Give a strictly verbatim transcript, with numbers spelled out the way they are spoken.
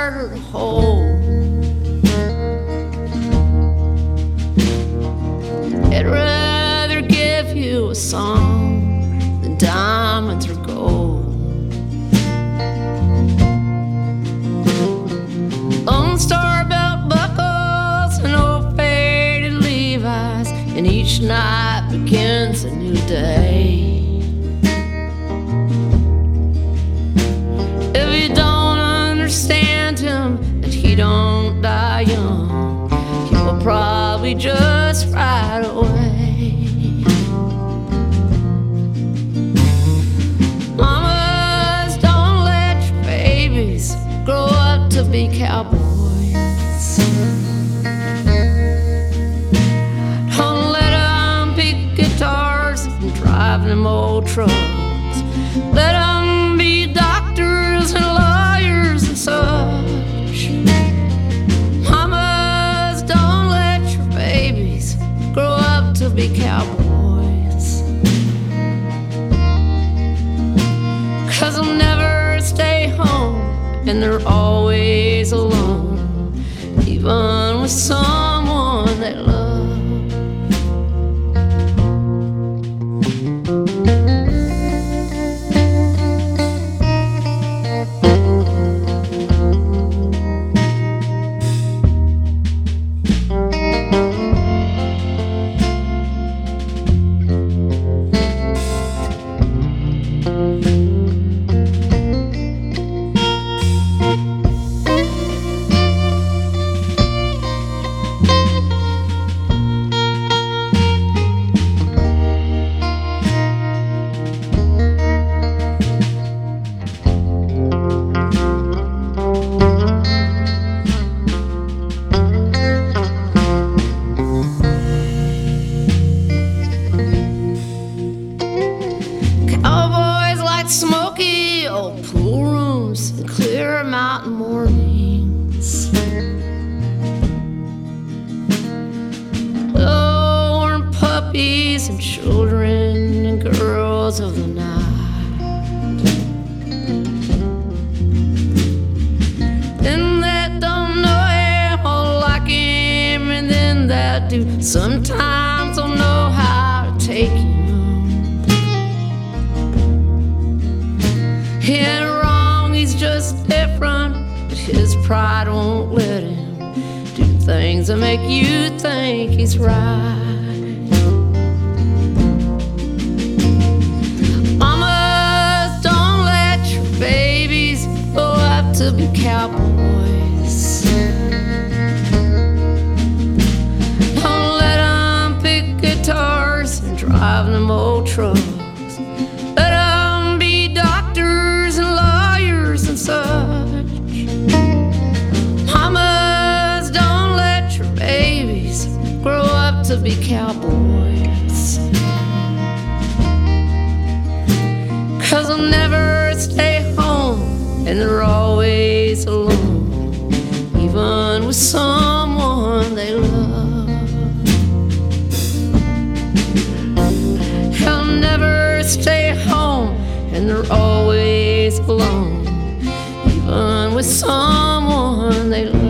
harder to hold. I'd rather give you a song than diamonds or gold. Lone Star belt buckles and old faded Levi's, and each night begins a new day. If you don't understand him and he don't die young, he will probably just ride away. Mamas, don't let your babies grow up to be cowboys. Don't let them pick guitars and drive them old trucks. Let them be doctors and lawyers and such. Mamas, don't let your babies grow up to be cowboys, 'cause they'll never stay home and they're always alone, even with someone they love. Cowboys like smoky old pool rooms and clear mountain mornings. Lone puppies and children and girls of the night. Then that don't know him or like him, and then that do sometimes don't know how to take him. He ain't wrong, he's just different, but his pride won't let him do things that make you think he's right. Mamas, don't let your babies grow up to be cowboys. Don't let them pick guitars and drive them old trucks. Let them be doctors and lawyers and such. Mamas, don't let your babies grow up to be cowboys, 'cause they'll never stay home and they're always alone, even with someone they love. They'll never stay home and they're always alone, even with someone they love.